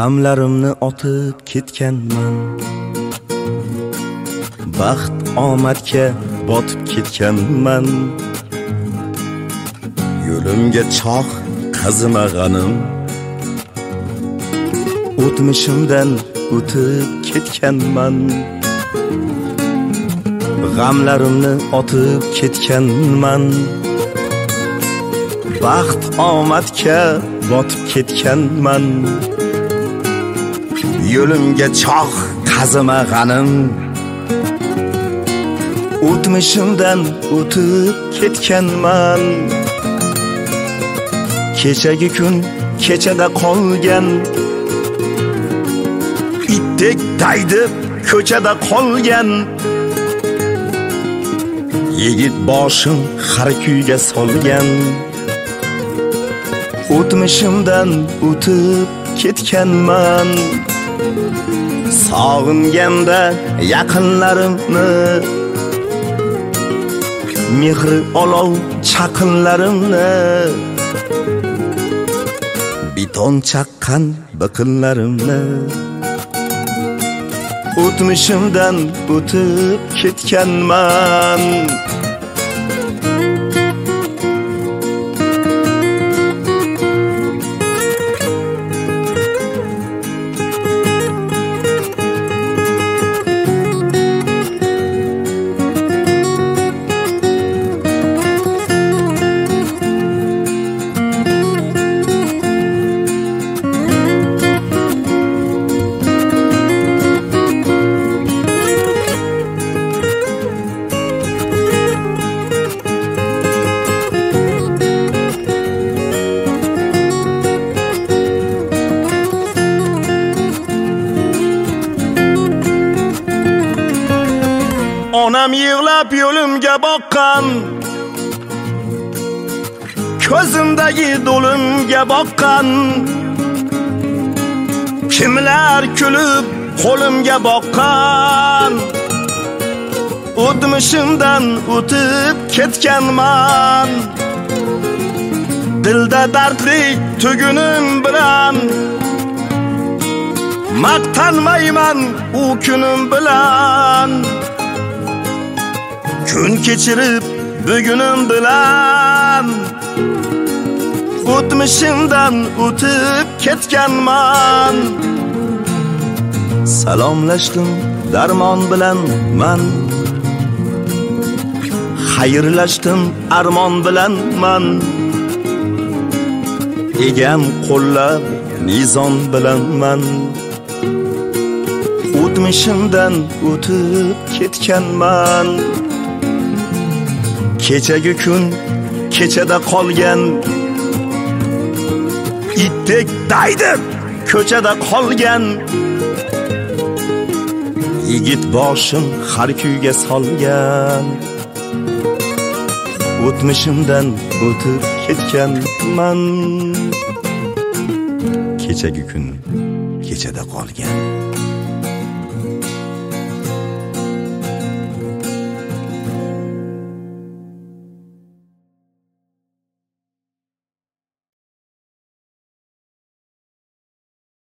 G'amlarimni otib ketganman, baxt omadga botib ketganman. Yo'limga choq qazimag'anim, o'tmishimdan o'tib ketganman. G'amlarimni otib ketganman, baxt omadga botib ketganman. Yo'limga choq qazimag'anim, o'tmishimdan o'tib ketganman. Kechagi kun kechada qolgan, itdek daydib ko'chada qolgan. Yigit boshim har kuyga solgan, o'tmishimdan o'tib ketganman. Sog'inganda yaqinlarimni, mehri olov chaqinlarimni, beton chaqqan biqinlarimni, o'tmishimdan o'tib ketganman. Onam yig'lab yo'limga boqqan, ko'zimdagi do'limga boqqan. Kimlar kulib qo'limga boqqan, o'tmishimdan o'tib ketganman. Dilda dardli tugunim bilan, maqtanmayman u kunim bilan. Kun kechirib bugunim bilan, o'tmishimdan o'tib ketganman. Salomlashdim darmon bilan man, xayrlashdim armon bilan man. Egam qo'llab nizon bilan man, o'tmishimdan o'tib ketganman. Kechagi kun kechada qolgan, itdek daydib ko'chada qolgan. Yigit boshim har kuyga solgan, o'tmishimdan o'tib ketganman. Kechagi kun kechada qolgan.